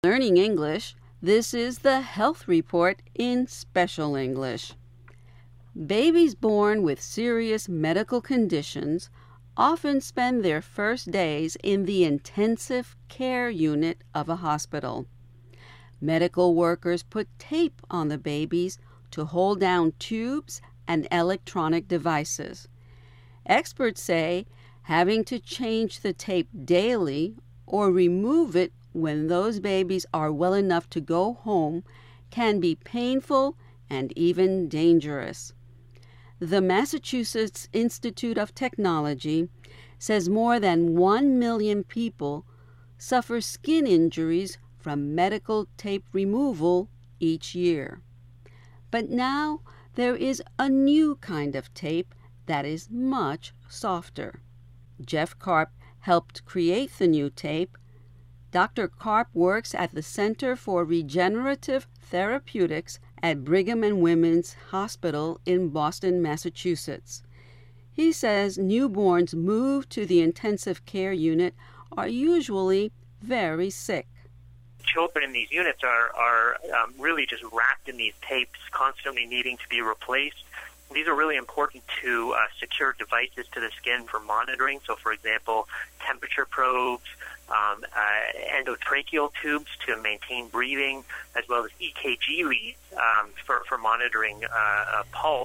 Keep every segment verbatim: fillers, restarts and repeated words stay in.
Learning English, this is the Health Report in Special English. Babies born with serious medical conditions often spend their first days in the intensive care unit of a hospital. Medical workers put tape on the babies to hold down tubes and electronic devices. Experts say having to change the tape daily or remove it when those babies are well enough to go home can be painful and even dangerous. The Massachusetts Institute of Technology says more than one million people suffer skin injuries from medical tape removal each year. But now there is a new kind of tape that is much softer. Jeff Karp helped create the new tape. Doctor Karp works at the Center for Regenerative Therapeutics at Brigham and Women's Hospital in Boston, Massachusetts. He says newborns moved to the intensive care unit are usually very sick. Children in these units are, are um, really just wrapped in these tapes, constantly needing to be replaced. These are really important to uh, secure devices to the skin for monitoring. So, for example, temperature probes, um, uh, endotracheal tubes to maintain breathing, as well as E K G leads um, for, for monitoring uh, a pulse.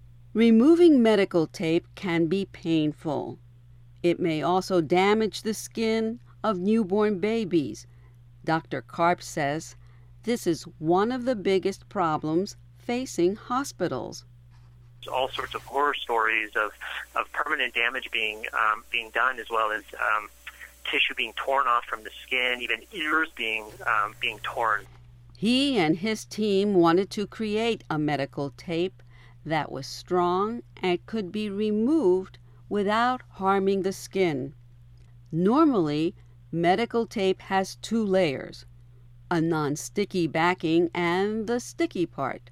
Removing medical tape can be painful. It may also damage the skin of newborn babies. Doctor Karp says this is one of the biggest problems facing hospitals. All sorts of horror stories of, of permanent damage being um, being done, as well as um, tissue being torn off from the skin, even ears being um, being torn. He and his team wanted to create a medical tape that was strong and could be removed without harming the skin. Normally, medical tape has two layers, a non-sticky backing and the sticky part.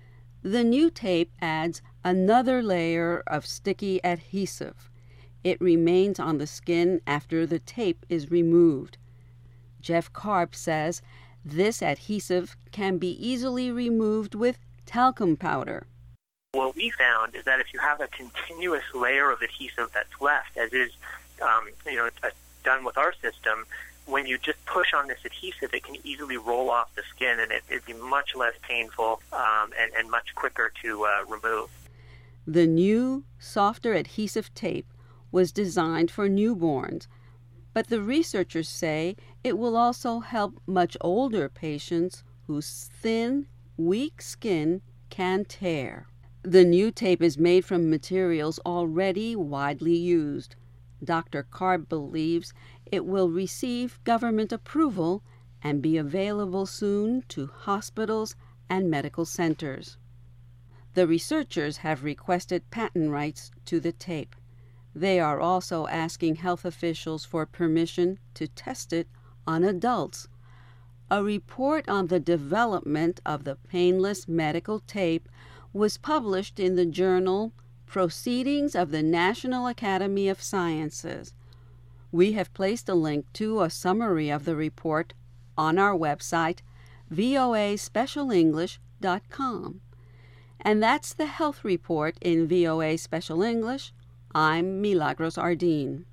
The new tape adds another layer of sticky adhesive. It remains on the skin after the tape is removed. Jeff Karp says this adhesive can be easily removed with talcum powder. What we found is that if you have a continuous layer of adhesive that's left, as is um, you know, uh, done with our system, when you just push on this adhesive, it can easily roll off the skin, and it, it'd be much less painful um, and, and much quicker to uh, remove. The new, softer adhesive tape was designed for newborns, but the researchers say it will also help much older patients whose thin, weak skin can tear. The new tape is made from materials already widely used. Doctor Karp believes it will receive government approval and be available soon to hospitals and medical centers. The researchers have requested patent rights to the tape. They are also asking health officials for permission to test it on adults. A report on the development of the painless medical tape was published in the journal Proceedings of the National Academy of Sciences. We have placed a link to a summary of the report on our website, V O A special english dot com. And that's the Health Report in V O A Special English. I'm Milagros Ardeen.